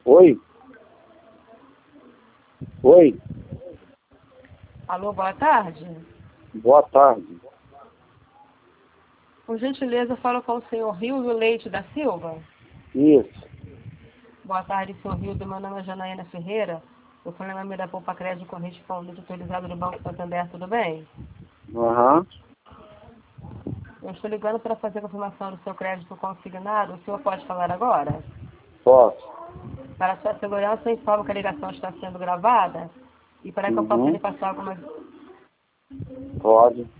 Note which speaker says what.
Speaker 1: Oi? Oi?
Speaker 2: Alô, boa tarde.
Speaker 1: Boa tarde.
Speaker 2: Por gentileza, eu falo com o senhor Rildo Leite da Silva.
Speaker 1: Isso.
Speaker 2: Boa tarde, senhor Rildo. Meu nome é Janaína Ferreira. Eu falo em nome da Poupa Crédito Correspondente autorizado do Banco Santander, tudo bem?
Speaker 1: Aham.
Speaker 2: Eu estou ligando para fazer a confirmação do seu crédito consignado. O senhor pode falar agora?
Speaker 1: Posso.
Speaker 2: Para sua segurança, eu informo que a ligação está sendo gravada e para que eu possa lhe
Speaker 1: Uhum.
Speaker 2: passar algumas...
Speaker 1: Pode.